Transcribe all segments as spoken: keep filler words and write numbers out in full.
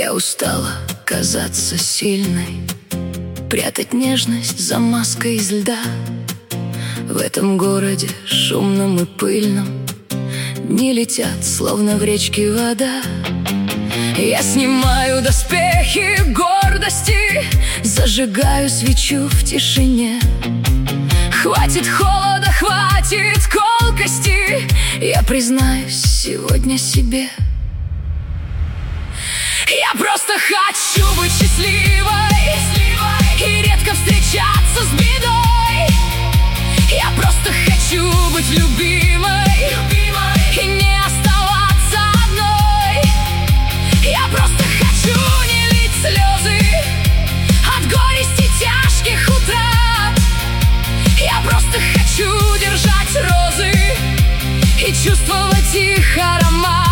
Я устала казаться сильной, прятать нежность за маской из льда. В этом городе шумном и пыльном дни летят, словно в речке вода. Я снимаю доспехи гордости, зажигаю свечу в тишине. Хватит холода, хватит колкости, я признаюсь сегодня себе. Я просто хочу быть счастливой и редко встречаться с бедой. Я просто хочу быть любимой и не оставаться одной. Я просто хочу не лить слезы от горести тяжких утрат. Я просто хочу держать розы и чувствовать их аромат.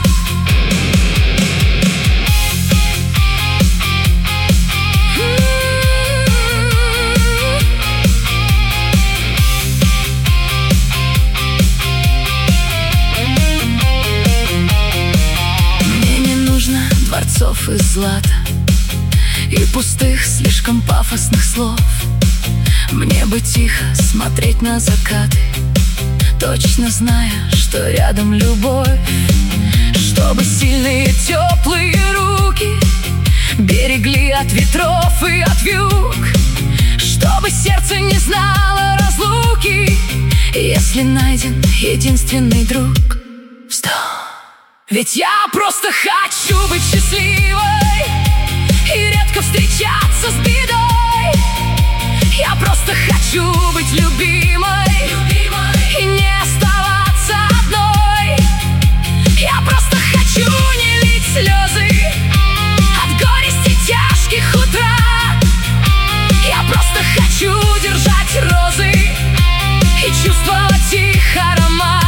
Дворцов из злата и пустых, слишком пафосных слов. Мне бы тихо смотреть на закаты, точно зная, что рядом любовь. Чтобы сильные теплые руки берегли от ветров и от вьюг. Чтобы сердце не знало разлуки, если найден единственный друг. Стоп! Ведь я просто хочу быть счастливой и редко встречаться с бедой. Я просто хочу быть любимой, любимой и не оставаться одной. Я просто хочу не лить слезы от горести тяжких утрат. Я просто хочу держать розы и чувствовать их аромат.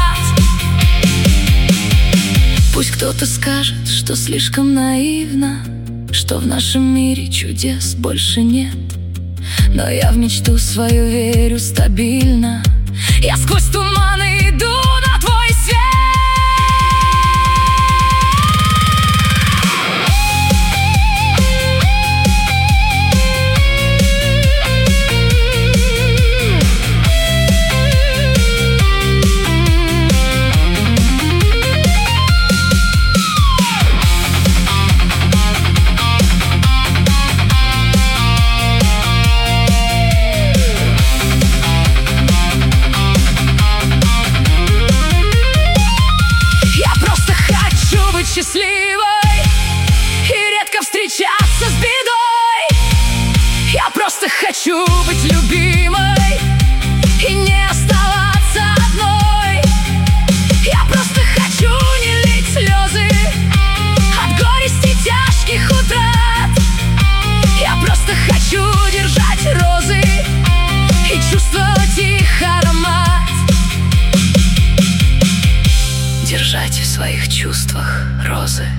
Пусть кто-то скажет, что слишком наивно, что в нашем мире чудес больше нет, но я в мечту свою верю стабильно. Я сквозь туманы иду на твой свет. Счастливой и редко встречаться с бедой. Я просто хочу быть любимой и не оставаться одной. Я просто хочу не лить слезы от горести тяжких утрат. Я просто хочу держать розы и чувствовать их аромат. Держать в своих чувствах розы.